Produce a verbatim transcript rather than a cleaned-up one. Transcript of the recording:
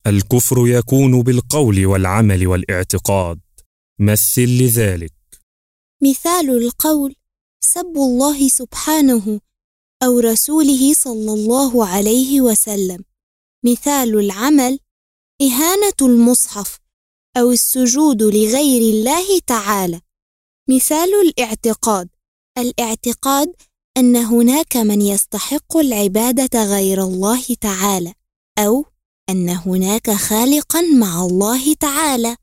الكفر يكون بالقول والعمل والاعتقاد. مثل لذلك. مثال القول سب الله سبحانه أو رسوله صلى الله عليه وسلم. مثال العمل إهانة المصحف أو السجود لغير الله تعالى. مثال الاعتقاد الاعتقاد أن هناك من يستحق العبادة غير الله تعالى، أو أن هناك خالقا مع الله تعالى.